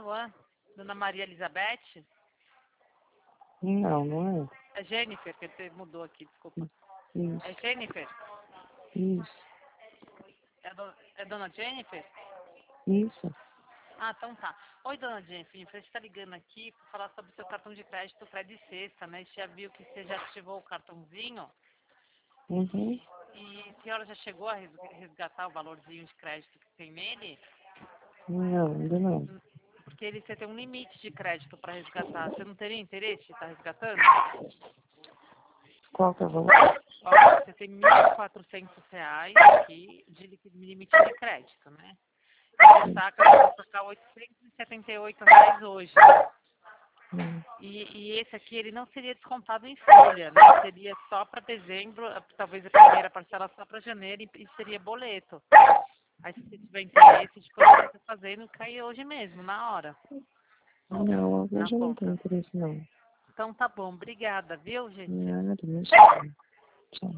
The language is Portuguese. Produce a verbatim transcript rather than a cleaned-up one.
Luan? Dona Maria Elizabeth? Não, não é. É Jennifer, que você mudou aqui, desculpa. Isso, É Jennifer? isso, É, do, é Dona Jennifer? isso. Ah, então tá. Oi, Dona Jennifer, você está ligando aqui para falar sobre o seu cartão de crédito Crédito Sexta, né? Você já viu que você já ativou o cartãozinho? Uhum. E a senhora já chegou a res- resgatar o valorzinho de crédito que tem nele? Não, ainda não. Porque ele, você tem um limite de crédito para resgatar. Você não teria interesse de estar resgatando? Qual que é o valor? Ó, você tem mil e quatrocentos reais aqui de liqui- limite de crédito, né? E você saca para sacar oitocentos e setenta e oito reais hoje. Hum. E, e esse aqui, ele não seria descontado em folha, né? Seria só para dezembro, talvez a primeira parcela só para janeiro e, e seria boleto. Aí se você tiver interesse de poder estar fazendo, cai hoje mesmo, na hora, Não, eu na já não tenho conta. interesse, não. Então tá bom, obrigada, viu, gente? Nada, não sei. Tchau.